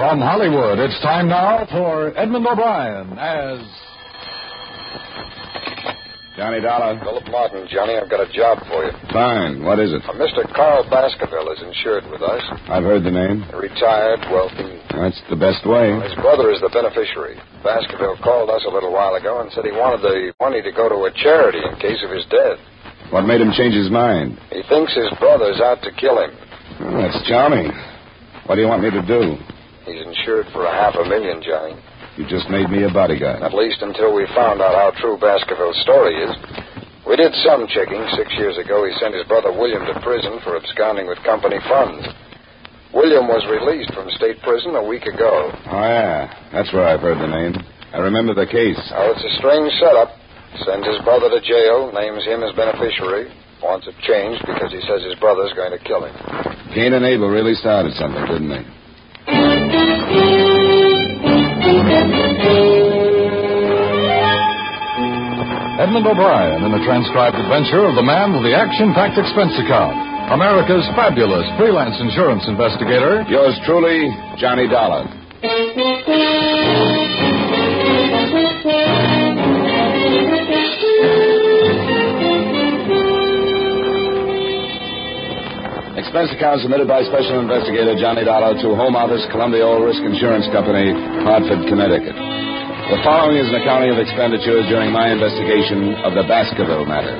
From Hollywood, it's time now for Edmund O'Brien as... Johnny Dollar. Philip Martin, Johnny, I've got a job for you. Fine. What is it? Mr. Carl Baskerville is insured with us. I've heard the name. Retired, wealthy. That's the best way. His brother is the beneficiary. Baskerville called us a little while ago and said he wanted the money to go to a charity in case of his death. What made him change his mind? He thinks his brother's out to kill him. Oh, that's charming. What do you want me to do? He's insured for $500,000, Johnny. You just made me a bodyguard. At least until we found out how true Baskerville's story is. We did some checking. 6 years ago, he sent his brother William to prison for absconding with company funds. William was released from state prison a week ago. Oh, yeah. That's where I've heard the name. I remember the case. Oh, it's a strange setup. Sends his brother to jail, names him as beneficiary, wants it changed because he says his brother's going to kill him. Cain and Abel really started something, didn't they? Edmund O'Brien in the transcribed adventure of the man with the action-packed expense account. America's fabulous freelance insurance investigator. Yours truly, Johnny Dollar. Expense account submitted by Special Investigator Johnny Dollar to Home Office, Columbia All Risk Insurance Company, Hartford, Connecticut. The following is an accounting of expenditures during my investigation of the Baskerville matter.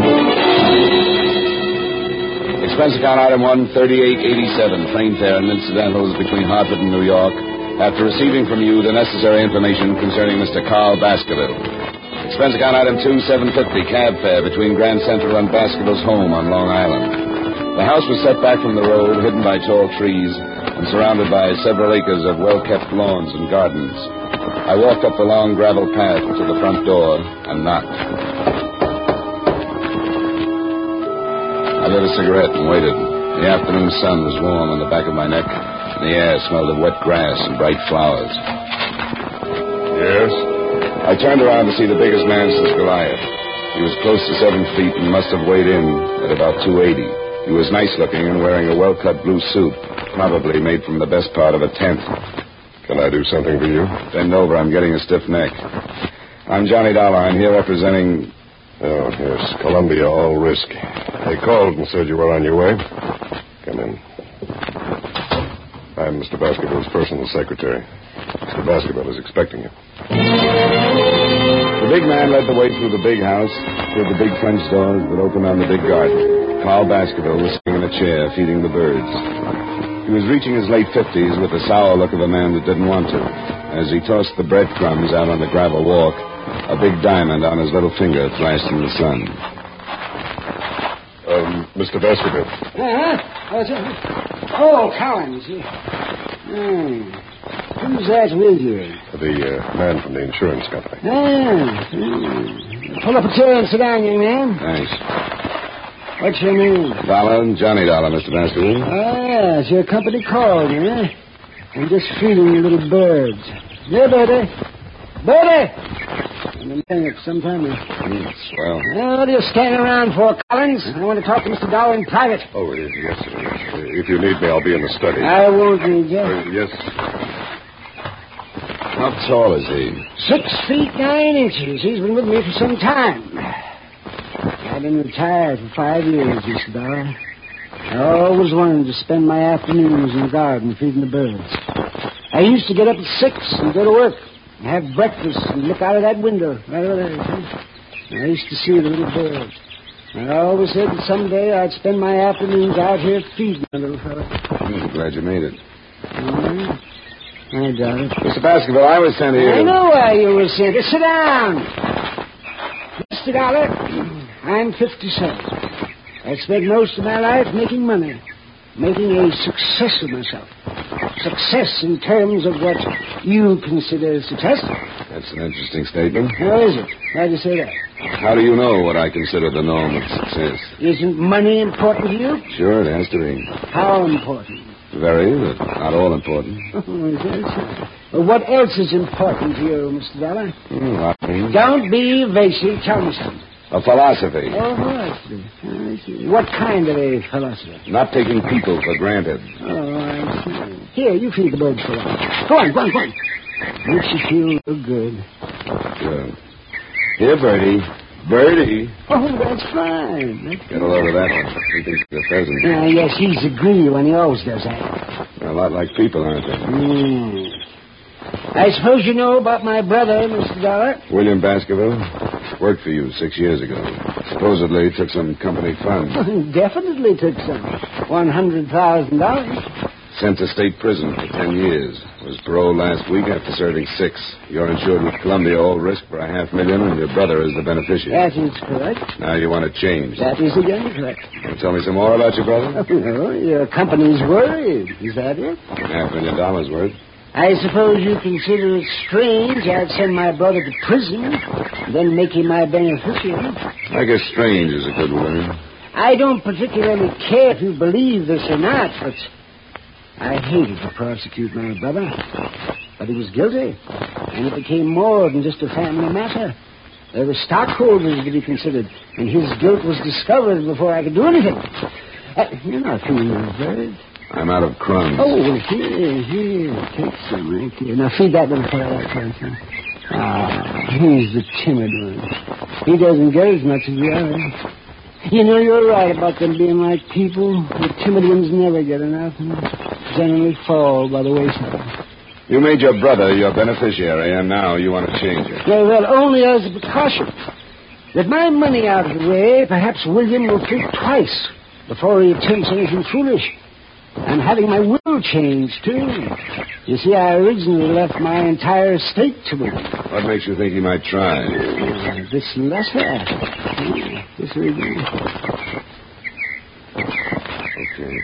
Expense account item 1, 3887, train fare and incidentals between Hartford and New York, after receiving from you the necessary information concerning Mr. Carl Baskerville. Expense account item 2, 750, cab fare between Grand Central and Baskerville's home on Long Island. The house was set back from the road, hidden by tall trees, and surrounded by several acres of well-kept lawns and gardens. I walked up the long gravel path to the front door and knocked. I lit a cigarette and waited. The afternoon sun was warm on the back of my neck, and the air smelled of wet grass and bright flowers. Yes? I turned around to see the biggest man since Goliath. He was close to 7 feet and must have weighed in at about 280. He was nice-looking and wearing a well-cut blue suit, probably made from the best part of a tent. Can I do something for you? Bend over. I'm getting a stiff neck. I'm Johnny Dollar. I'm here representing... Oh, yes, Columbia All Risk. They called and said you were on your way. Come in. I'm Mr. Baskerville's personal secretary. Mr. Baskerville is expecting you. The big man led the way through the big house, through the big French doors that opened on the big garden. Carl Baskerville was sitting in a chair, feeding the birds. He was reaching his late 50s with the sour look of a man that didn't want to. As he tossed the breadcrumbs out on the gravel walk, a big diamond on his little finger flashed in the sun. Mr. Baskerville. Oh, Collins. Who's that with you? The man from the insurance company. Pull up a chair and sit down, young man. Thanks. What's your name? Dollar, Johnny Dollar, Mr. Baskerville. Yes, your company called you, eh? I'm just feeding you little birds. Here, Birdie. Birdie! I've been saying it sometime. Swell. What are you standing around for, Collins? I want to talk to Mr. Dollar in private. Oh, yes, sir. If you need me, I'll be in the study. I won't need you. Yes. How tall is he? 6 feet 9 inches. He's been with me for some time. I've been retired for 5 years, Mr. Dollar. I always wanted to spend my afternoons in the garden feeding the birds. I used to get up at 6 and go to work and have breakfast and look out of that window right over there. I used to see the little birds. I always said that someday I'd spend my afternoons out here feeding the little fellow. I'm glad you made it. I doubt it. Mr. Baskerville, I was sent here. I know why you were sent. Sit down. Mr. Dollar, I'm 57. I spent most of my life making money, making a success of myself. Success in terms of what you consider success. That's an interesting statement. How is it? Why do you say that? How do you know what I consider the norm of success? Isn't money important to you? Sure, it has to be. How important? Very, but not all important. Oh, is that so? Well, what else is important to you, Mr. Dollar? Don't be evasive. Tell me something. A philosophy. Oh, I see. What kind of a philosophy? Not taking people for granted. Oh, I see. Here, you feed the birds for a while. Go on. Makes you feel real good. Good. Here, Birdie. Birdie. Oh, that's fine. Get a load of that one. He thinks it's a pheasant. Yes, he's a greedy one. He always does that. They're a lot like people, aren't they? I suppose you know about my brother, Mr. Dollar? William Baskerville worked for you 6 years ago. Supposedly took some company funds. Definitely took some. $100,000. Sent to state prison for 10 years. Was paroled last week after serving 6. You're insured with Columbia All Risk for $500,000, and your brother is the beneficiary. That is correct. Now you want to change. That is again correct. Can you tell me some more about your brother? No, your company's worried. Is that it? $500,000 worth. I suppose you consider it strange I'd send my brother to prison, then make him my beneficiary. I guess strange is a good word. I don't particularly care if you believe this or not, but I hated to prosecute my brother. But he was guilty, and it became more than just a family matter. There were stockholders to be considered, and his guilt was discovered before I could do anything. You're not feeding those birds. I'm out of crumbs. Oh, well, here. Take some right here. Now, feed that little fellow like that. He's the timid one. He doesn't get as much as the others. You know, you're right about them being like people. The timid ones never get enough and generally fall by the wayside. You made your brother your beneficiary, and now you want to change it. Yeah, well, only as a precaution. With my money out of the way, perhaps William will think twice before he attempts anything foolish. I'm having my will changed, too. You see, I originally left my entire estate to him. What makes you think he might try? This letter. This will be. Okay.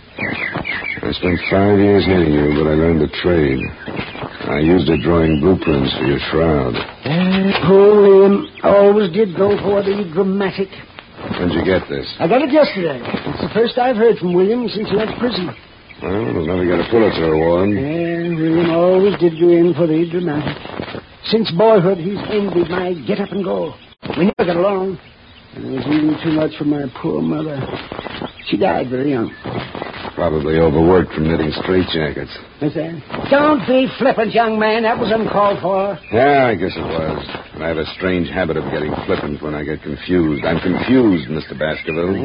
I spent 5 years getting you, but I learned the trade. I used it drawing blueprints for your shroud. Poor William always did go for the dramatic. When'd you get this? I got it yesterday. It's the first I've heard from William since he went to prison. Well, we'll never get a Pulitzer Award. Yeah, William always did go in for the dramatic. Since boyhood, he's envied my get up and go. We never got along. And I was eating too much for my poor mother. She died very young. Probably overworked from knitting straitjackets. What's that? Don't be flippant, young man. That was uncalled for. Yeah, I guess it was. And I have a strange habit of getting flippant when I get confused. I'm confused, Mr. Baskerville.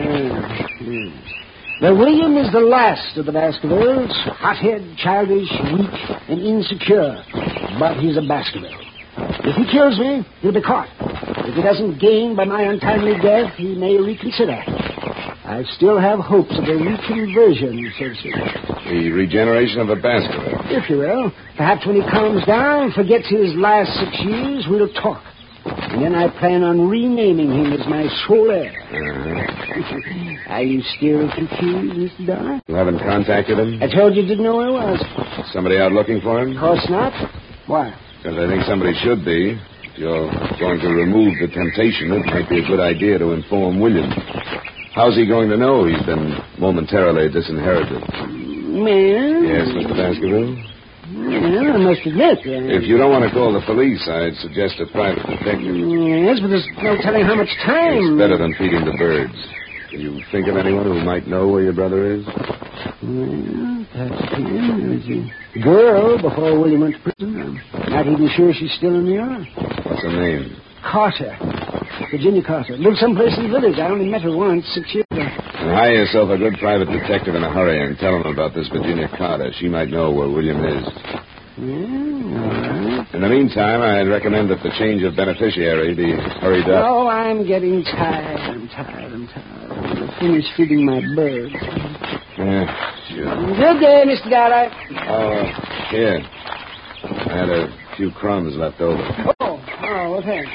Well, William is the last of the Baskervilles. Hothead, childish, weak, and insecure. But he's a Baskerville. If he kills me, he'll be caught. If he doesn't gain by my untimely death, he may reconsider. I still have hopes of a reconversion, so to speak. The regeneration of a Baskerville. If you will. Perhaps when he calms down, forgets his last 6 years, we'll talk. And then I plan on renaming him as my sole heir. Uh-huh. Are you still confused, Mr. Dollar? You haven't contacted him? I told you didn't know where I was. Somebody out looking for him? Of course not. Why? Because I think somebody should be. If you're going to remove the temptation, it might be a good idea to inform William. How's he going to know he's been momentarily disinherited? Man? Yes, Mr. Baskerville? Well, I must admit. If you don't want to call the police, I'd suggest a private detective. Yes, but there's no telling how much time. It's better than feeding the birds. Can you think of anyone who might know where your brother is? Well, perhaps there's a girl before William went to prison. I'm not even sure she's still in New York. What's her name? Carter. Virginia Carter. Lived someplace in the village. I only met her once 6 years ago. And hire yourself a good private detective in a hurry and tell him about this Virginia Carter. She might know where William is. Yeah, all right. In the meantime, I'd recommend that the change of beneficiary be hurried up. Oh, I'm getting tired. I'm going to finish feeding my birds. Yeah, sure. Good day, Mr. Dollar. Here. I had a few crumbs left over. Oh, well, thanks.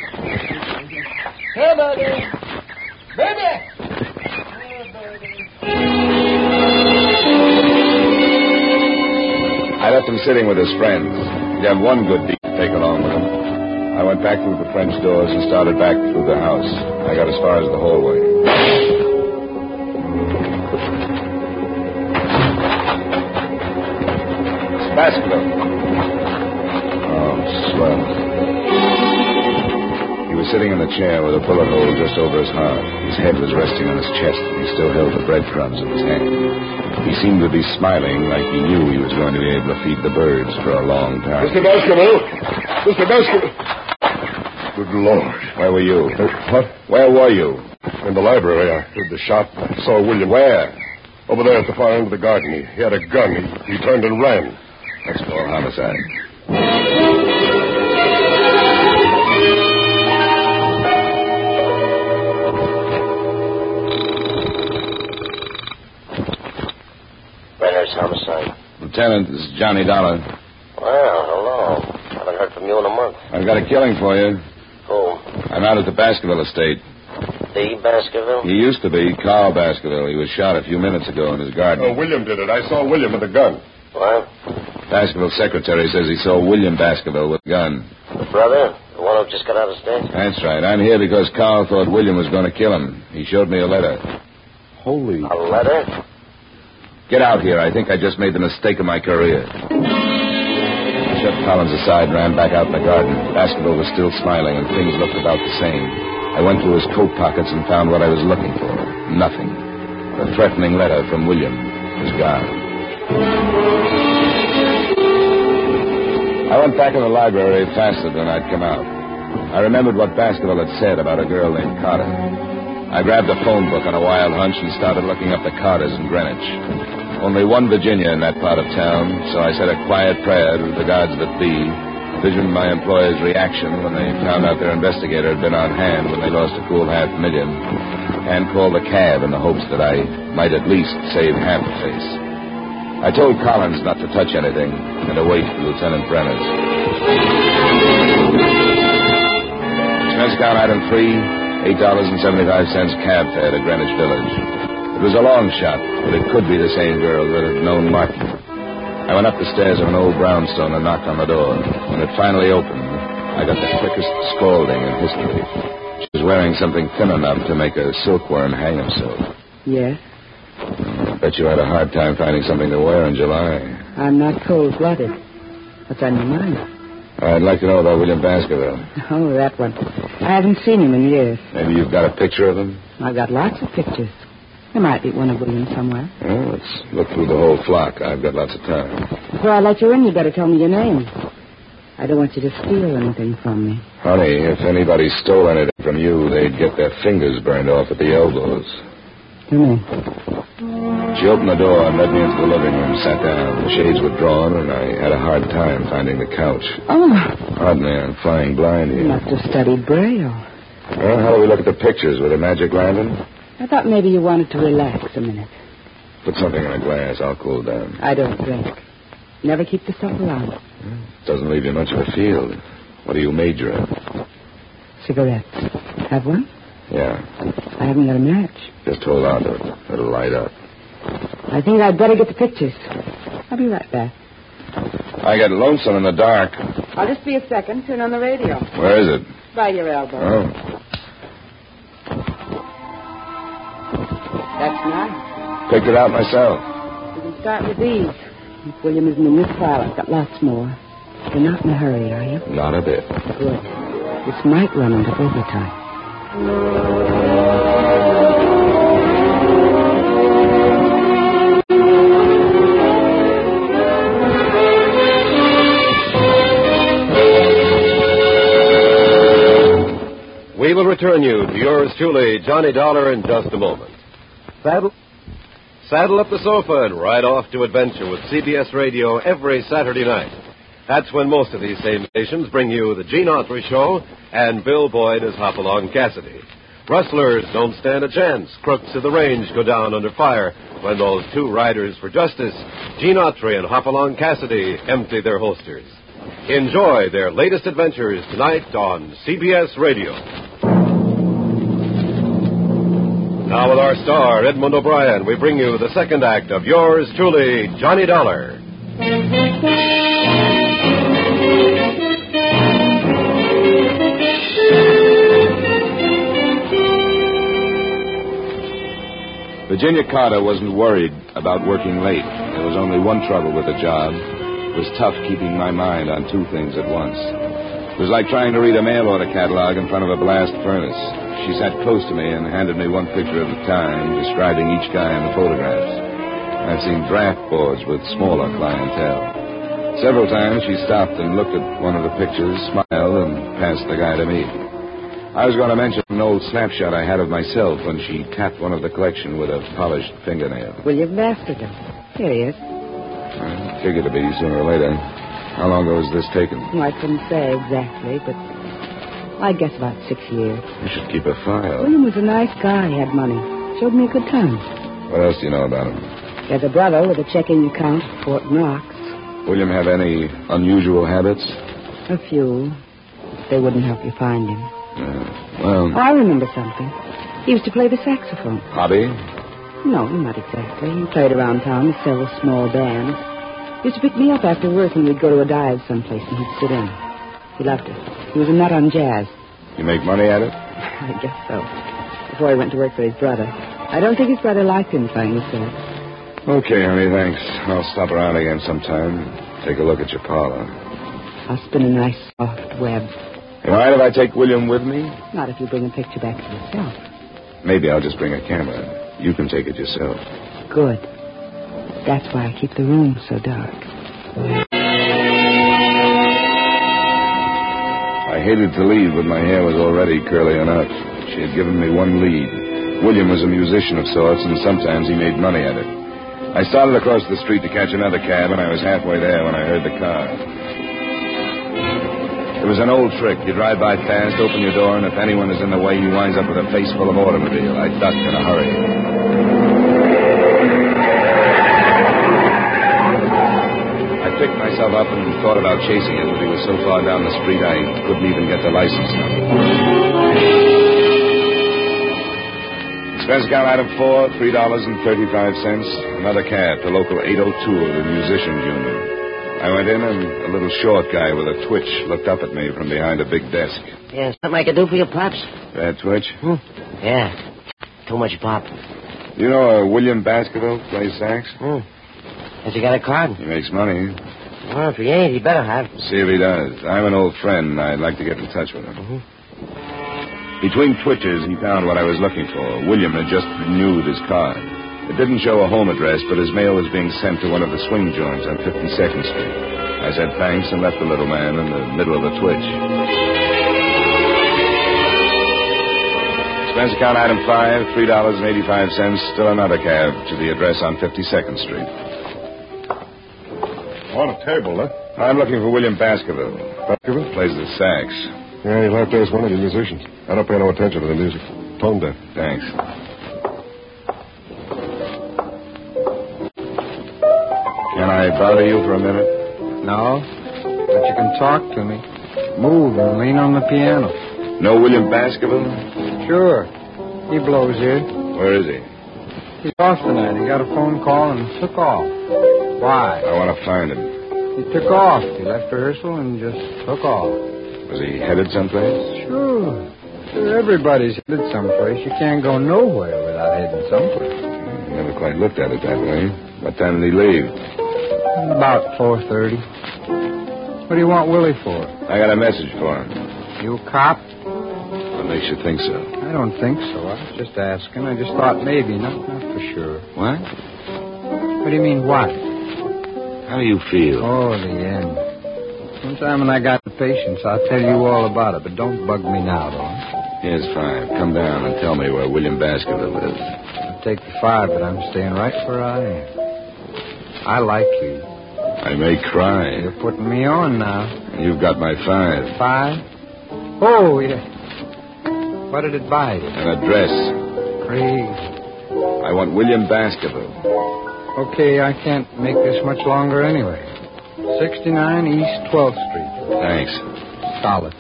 Hey, buddy. Baby! I left him sitting with his friends. He'd have one good deed to take along with him. I went back through the French doors and started back through the house. I got as far as the hallway. It's Baskerville. Oh, swell. He was sitting in the chair with a bullet hole just over his heart. His head was resting on his chest, and he still held the breadcrumbs in his hand. He seemed to be smiling like he knew he was going to be able to feed the birds for a long time. Mr. Baskerville! Mr. Baskerville! Good Lord. Where were you? What? Where were you? In the library. I heard the shot. I saw William. Where? Over there at the far end of the garden. He had a gun. He turned and ran. Explore homicide. Brenner's homicide. Lieutenant, this is Johnny Dollar. Well, hello. Haven't heard from you in a month. I've got a killing for you. Who? I'm out at the Baskerville estate. The Baskerville? He used to be Carl Baskerville. He was shot a few minutes ago in his garden. Oh, William did it. I saw William with a gun. What? Baskerville's secretary says he saw William Baskerville with a gun. The brother? The one who just got out of state? That's right. I'm here because Carl thought William was going to kill him. He showed me a letter. Holy... A letter? Get out here. I think I just made the mistake of my career. I shoved Collins aside and ran back out in the garden. Baskerville was still smiling, and things looked about the same. I went through his coat pockets and found what I was looking for. Nothing. The threatening letter from William was gone. I went back in the library faster than I'd come out. I remembered what Baskerville had said about a girl named Carter. I grabbed a phone book on a wild hunch and started looking up the Carters in Greenwich. Only one Virginia in that part of town, so I said a quiet prayer to the gods that be, visioned my employers' reaction when they found out their investigator had been on hand when they lost a cool $500,000, and called a cab in the hopes that I might at least save half the face. I told Collins not to touch anything and to wait for Lieutenant Brenner's. Expense account item 3, $8.75 cab fare to Greenwich Village. It was a long shot, but it could be the same girl that had known Martin. I went up the stairs of an old brownstone and knocked on the door. When it finally opened, I got the quickest scolding in history. She was wearing something thin enough to make a silkworm hang himself. Yes? I bet you had a hard time finding something to wear in July. I'm not cold-blooded. What's on your mind? I'd like to know about William Baskerville. Oh, that one. I haven't seen him in years. Maybe you've got a picture of him? I've got lots of pictures. There might be one of William somewhere. Well, let's look through the whole flock. I've got lots of time. Before I let you in, you better tell me your name. I don't want you to steal anything from me. Honey, if anybody stole anything from you, they'd get their fingers burned off at the elbows. Come in. She opened the door and led me into the living room, sat down. The shades were drawn, and I had a hard time finding the couch. Oh. Pardon me, I'm flying blind here. You must have studied Braille. Well, how do we look at the pictures? With a magic lantern? I thought maybe you wanted to relax a minute. Put something in a glass. I'll cool down. I don't drink. Never keep the stuff around. Doesn't leave you much of a field. What do you major in? Cigarettes. Have one? Yeah. I haven't got a match. Just hold on to it. It'll light up. I think I'd better get the pictures. I'll be right back. I get lonesome in the dark. I'll just be a second. Turn on the radio. Where is it? By your elbow. Oh. That's nice. Picked it out myself. We can start with these. If William isn't in this file, I've got lots more. You're not in a hurry, are you? Not a bit. Good. This might run into overtime. We will return you to yours truly, Johnny Dollar, in just a moment. Saddle up the sofa and ride off to adventure with CBS Radio every Saturday night. That's when most of these same stations bring you the Gene Autry Show and Bill Boyd as Hopalong Cassidy. Rustlers don't stand a chance. Crooks of the range go down under fire when those two riders for justice, Gene Autry and Hopalong Cassidy, empty their holsters. Enjoy their latest adventures tonight on CBS Radio. Now with our star, Edmund O'Brien, we bring you the second act of yours truly, Johnny Dollar. Virginia Carter wasn't worried about working late. There was only one trouble with the job. It was tough keeping my mind on two things at once. It was like trying to read a mail order catalog in front of a blast furnace. She sat close to me and handed me one picture at a time, describing each guy in the photographs. I've seen draft boards with smaller clientele. Several times she stopped and looked at one of the pictures, smiled, and passed the guy to me. I was going to mention an old snapshot I had of myself when she tapped one of the collection with a polished fingernail. William Baskerville. Here he is. I figured to be sooner or later. How long ago was this taken? I couldn't say exactly, but I guess about 6 years. You should keep a file. William was a nice guy. He had money. Showed me a good time. What else do you know about him? He has a brother with a checking account at Fort Knox. William have any unusual habits? A few. They wouldn't help you find him. Well... I remember something. He used to play the saxophone. Hobby? No, not exactly. He played around town with several small bands. He used to pick me up after work and we'd go to a dive someplace and he'd sit in. He loved it. He was a nut on jazz. You make money at it? I guess so. Before he went to work for his brother. I don't think his brother liked him playing the sax. Okay, honey, thanks. I'll stop around again sometime. Take a look at your parlor. I'll spin a nice soft web. You mind if I take William with me? Not if you bring a picture back to yourself. Maybe I'll just bring a camera. You can take it yourself. Good. That's why I keep the room so dark. I hated to leave, but my hair was already curly enough. She had given me one lead. William was a musician of sorts, and sometimes he made money at it. I started across the street to catch another cab, and I was halfway there when I heard the car. It was an old trick. You drive by fast, open your door, and if anyone is in the way, he winds up with a face full of automobile. I ducked in a hurry. I picked myself up and thought about chasing him, but he was so far down the street I couldn't even get the license number. Expense account item 4, $3.35. Another cab to local 802 of the Musicians Union. I went in and a little short guy with a twitch looked up at me from behind a big desk. Yeah, something I could do for you, Pops? Bad twitch? Yeah. Too much pop. You know William Baskerville plays sax? Has he got a card? He makes money. Well, if he ain't, he better have. See if he does. I'm an old friend, and I'd like to get in touch with him. Between twitches, he found what I was looking for. William had just renewed his card. It didn't show a home address, but his mail was being sent to one of the swing joints on 52nd Street. I said thanks and left the little man in the middle of a twitch. Expense account item 5, $3.85. Still another cab to the address on 52nd Street. On a table, huh? I'm looking for William Baskerville. Baskerville? Plays the sax. Yeah, you'll have to ask one of the musicians. I don't pay no attention to the music. Tone deaf. Thanks. Can I bother you for a minute? No, but you can talk to me. Move and lean on the piano. Know William Baskerville? Sure. He blows here. Where is he? He's off tonight. He got a phone call and took off. Why? I want to find him. He took off. He left rehearsal and just took off. Was he headed someplace? Sure. Everybody's headed someplace. You can't go nowhere without heading someplace. Never quite looked at it that way. What time did he leave? About 4:30. What do you want Willie for? I got a message for him. You a cop? What makes you think so? I don't think so. I was just asking. I just thought maybe. Not for sure. What? What do you mean, what? How do you feel? Oh, the end. Sometime when I got the patience, I'll tell you all about it, but don't bug me now, though. Here's 5. Come down and tell me where William Baskerville is. I'll take the 5, but I'm staying right where I am. I like you. I may cry. You're putting me on now. You've got my 5. 5? Oh, yeah. What did it buy you? An address. Crazy. I want William Baskerville. Okay, I can't make this much longer anyway. 69 East 12th Street. Thanks. Solid.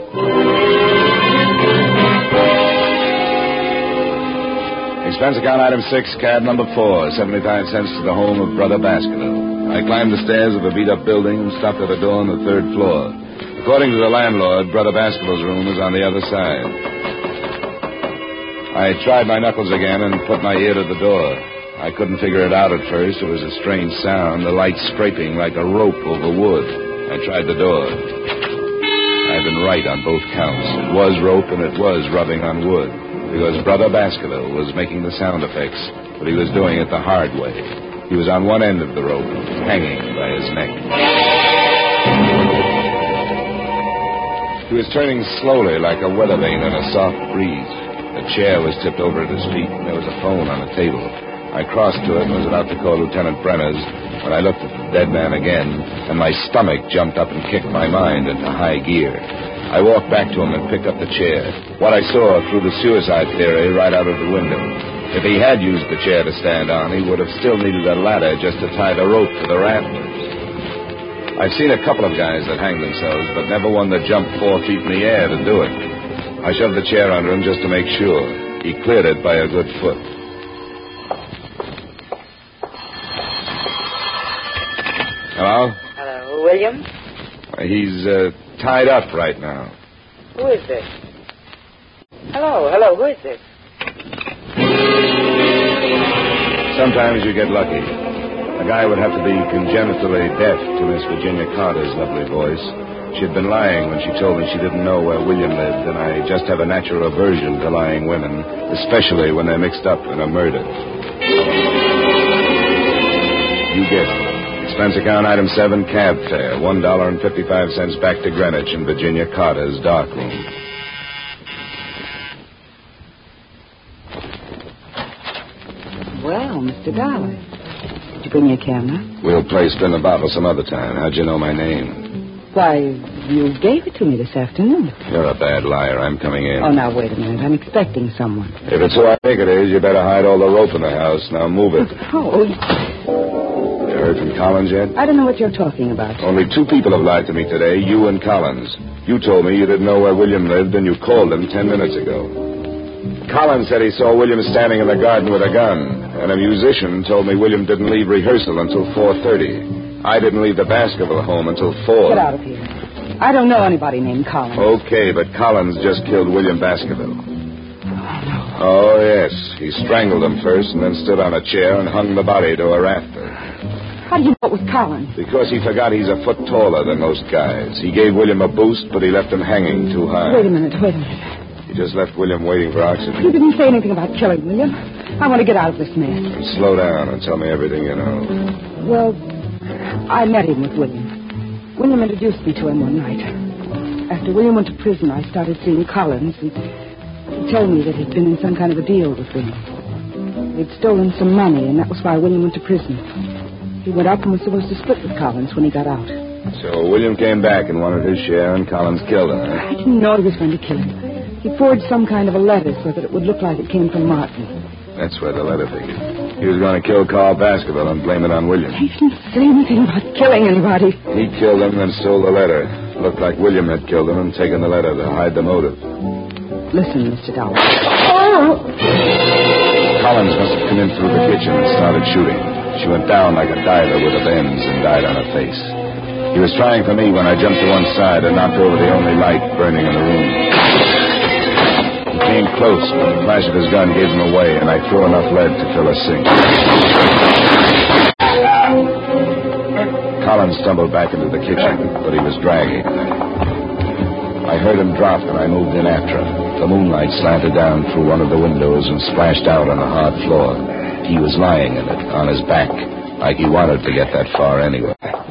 Expense account item 6, cab number 4, 75 cents to the home of Brother Baskerville. I climbed the stairs of a beat-up building and stopped at a door on the 3rd floor. According to the landlord, Brother Baskerville's room was on the other side. I tried my knuckles again and put my ear to the door. I couldn't figure it out at first. It was a strange sound, the light scraping like a rope over wood. I tried the door. I I've been right on both counts. It was rope and it was rubbing on wood. Because Brother Baskerville was making the sound effects, but he was doing it the hard way. He was on one end of the rope, hanging by his neck. He was turning slowly like a weather vane in a soft breeze. A chair was tipped over at his feet, and there was a phone on a table. I crossed to it and was about to call Lieutenant Brenner's when I looked at the dead man again, and my stomach jumped up and kicked my mind into high gear. I walked back to him and picked up the chair. What I saw threw the suicide theory right out of the window. If he had used the chair to stand on, he would have still needed a ladder just to tie the rope to the rafters. I've seen a couple of guys that hanged themselves, but never one that jumped 4 feet in the air to do it. I shoved the chair under him just to make sure. He cleared it by a good foot. Hello? Hello, William? He's tied up right now. Who is this? Hello, who is this? Sometimes you get lucky. A guy would have to be congenitally deaf to Miss Virginia Carter's lovely voice. She'd been lying when she told me she didn't know where William lived, and I just have a natural aversion to lying women, especially when they're mixed up in a murder. You guessed it. Expense account item 7, cab fare, $1.55 back to Greenwich in Virginia Carter's darkroom. Well, Mr. Dollar, did you bring your camera? We'll play spin the bottle some other time. How'd you know my name? Why, you gave it to me this afternoon. You're a bad liar. I'm coming in. Oh, now, wait a minute. I'm expecting someone. If it's who I think it is, you better hide all the rope in the house. Now move it. Oh, You heard from Collins yet? I don't know what you're talking about. Only 2 people have lied to me today, you and Collins. You told me you didn't know where William lived, and you called him 10 minutes ago. Collins said he saw William standing in the garden with a gun, and a musician told me William didn't leave rehearsal until 4:30. I didn't leave the Baskerville home until 4. Get out of here. I don't know anybody named Collins. Okay, but Collins just killed William Baskerville. Oh, yes. He strangled him first and then stood on a chair and hung the body to a rafter. How do you know it was Collins? Because he forgot he's a foot taller than most guys. He gave William a boost, but he left him hanging too high. Wait a minute. He just left William waiting for oxygen. You didn't say anything about killing William. I want to get out of this mess. And slow down and tell me everything you know. Well, I met him with William. William introduced me to him one night. After William went to prison, I started seeing Collins, and he told me that he'd been in some kind of a deal with William. He'd stolen some money, and that was why William went to prison. He went up and was supposed to split with Collins when he got out. So William came back and wanted his share, and Collins killed him, huh? I didn't know he was going to kill him. He forged some kind of a letter so that it would look like it came from Martin. That's where the letter figured. He was going to kill Carl Baskerville and blame it on William. He didn't say anything about killing anybody. He killed him and stole the letter. Looked like William had killed him and taken the letter to hide the motive. Listen, Mr. Dollar. Collins must have come in through the kitchen and started shooting. She went down like a diver with a bends and died on her face. He was trying for me when I jumped to one side and knocked over the only light burning in the room. He came close when the flash of his gun gave him away, and I threw enough lead to fill a sink. Collins stumbled back into the kitchen, but he was dragging. I heard him drop, and I moved in after him. The moonlight slanted down through one of the windows and splashed out on the hard floor. He was lying in it, on his back, like he wanted to get that far anyway.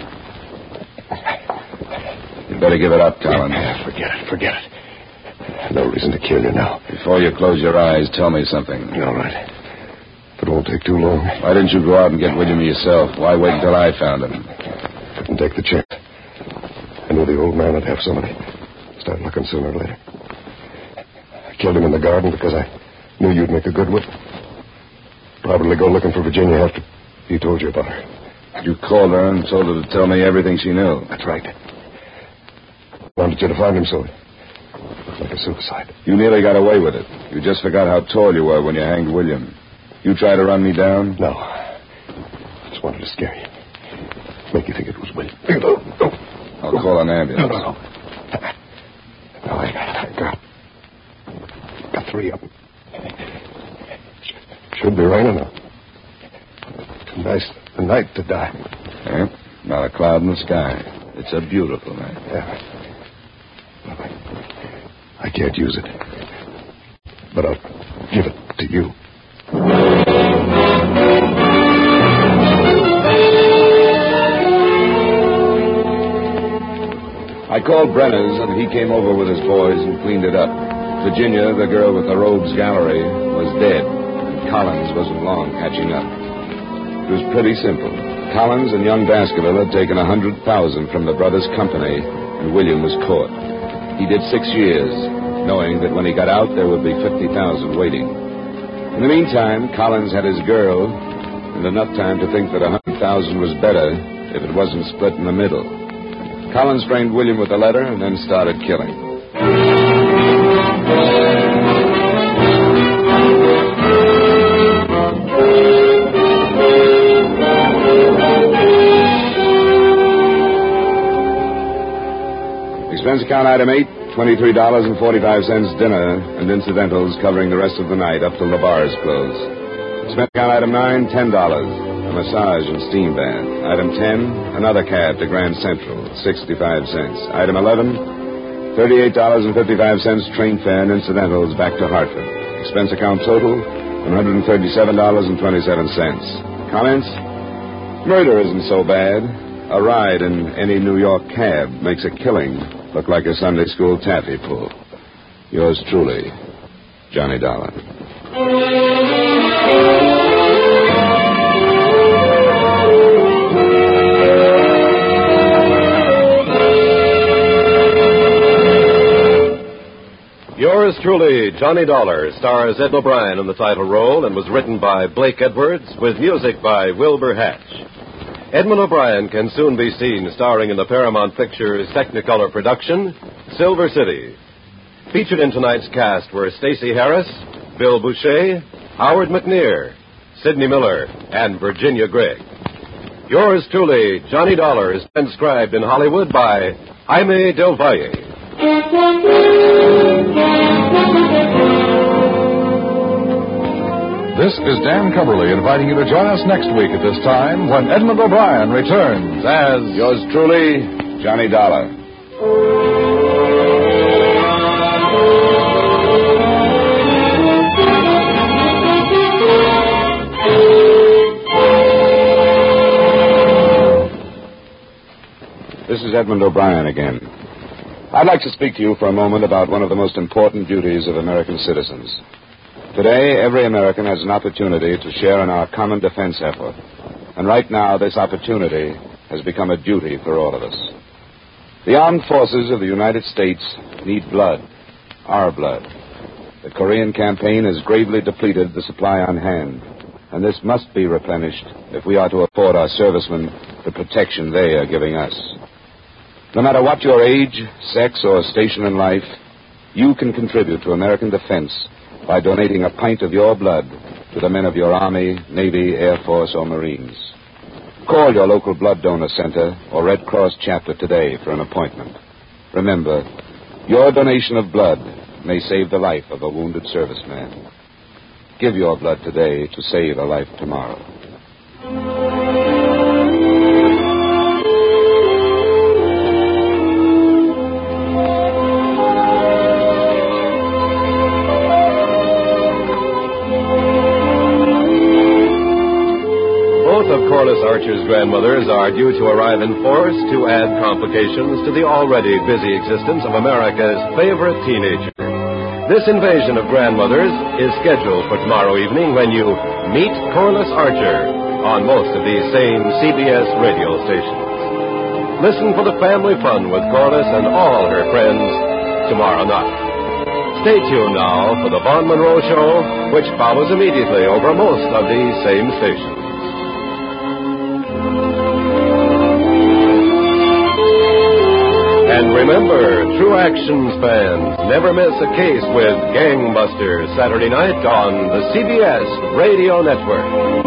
You'd better give it up, Collins. Forget it. No reason to kill you now. Before you close your eyes, tell me something. All right. But it won't take too long. Why didn't you go out and get William yourself? Why wait until I found him? Couldn't take the chance. I knew the old man would have somebody. Start looking sooner or later. I killed him in the garden because I knew you'd make a good one. Probably go looking for Virginia after he told you about her. You called her and told her to tell me everything she knew. That's right. Wanted you to find him, so it looked like a suicide. You nearly got away with it. You just forgot how tall you were when you hanged William. You tried to run me down? No. Just wanted to scare you. Make you think it was William. I'll call an ambulance. No. I got 3 of them. Should be raining now. Nice a night to die. Yeah, not a cloud in the sky. It's a beautiful night. Yeah. Well, I can't use it. But I'll give it to you. I called Brenner's, and he came over with his boys and cleaned it up. Virginia, the girl with the Rogues Gallery, was dead, and Collins wasn't long catching up. It was pretty simple. Collins and young Baskerville had taken $100,000 from the brothers' company, and William was caught. He did 6 years, knowing that when he got out, there would be $50,000 waiting. In the meantime, Collins had his girl, and enough time to think that $100,000 was better if it wasn't split in the middle. Collins framed William with a letter and then started killing. Expense account item 8, $23.45 dinner and incidentals covering the rest of the night up till the bars close. Expense account item 9, $10, a massage and steam bath. Item 10, another cab to Grand Central, 65 cents. Item 11, $38.55 train fare and incidentals back to Hartford. Expense account total, $137.27. Comments? Murder isn't so bad. A ride in any New York cab makes a killing look like a Sunday school taffy pull. Yours truly, Johnny Dollar. Yours truly, Johnny Dollar, stars Ed O'Brien in the title role and was written by Blake Edwards with music by Wilbur Hatch. Edmund O'Brien can soon be seen starring in the Paramount Pictures Technicolor production, Silver City. Featured in tonight's cast were Stacey Harris, Bill Boucher, Howard McNear, Sidney Miller, and Virginia Gregg. Yours truly, Johnny Dollar, is transcribed in Hollywood by Jaime Del Valle. This is Dan Cumberly inviting you to join us next week at this time when Edmund O'Brien returns as Yours truly, Johnny Dollar. This is Edmund O'Brien again. I'd like to speak to you for a moment about one of the most important duties of American citizens. Today, every American has an opportunity to share in our common defense effort. And right now, this opportunity has become a duty for all of us. The armed forces of the United States need blood, our blood. The Korean campaign has gravely depleted the supply on hand, and this must be replenished if we are to afford our servicemen the protection they are giving us. No matter what your age, sex, or station in life, you can contribute to American defense by donating a pint of your blood to the men of your Army, Navy, Air Force, or Marines. Call your local blood donor center or Red Cross chapter today for an appointment. Remember, your donation of blood may save the life of a wounded serviceman. Give your blood today to save a life tomorrow. Corliss Archer's grandmothers are due to arrive in force to add complications to the already busy existence of America's favorite teenager. This invasion of grandmothers is scheduled for tomorrow evening when you meet Corliss Archer on most of these same CBS radio stations. Listen for the family fun with Corliss and all her friends tomorrow night. Stay tuned now for the Vaughn Monroe Show, which follows immediately over most of these same stations. And remember, True Actions fans, never miss a case with Gangbusters Saturday night on the CBS Radio Network.